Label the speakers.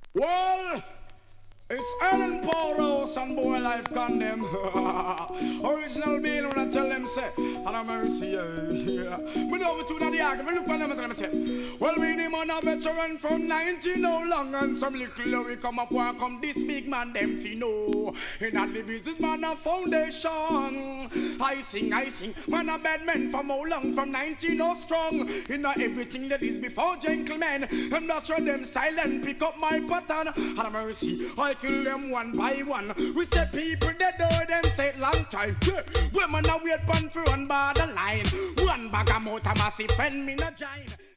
Speaker 1: Well, it's Ellen Powerhouse and Boy Life Condemn. Original being when I tell them, say, and I'm mercy, yeah. Me know to the argument, look at them and tell them, say, well, me the man a veteran from 90 no long, and some little we come up and come this big man, them fi know. In a the business man a foundation. I sing, man a bad man from how long, from 90 no strong. In a everything that is before gentlemen, and that's why them silent pick up my pattern. And I'm mercy, I kill them one by one. We say people they do them say long time. Women a wait pan for one by the line. One bag of motor massive and me no join.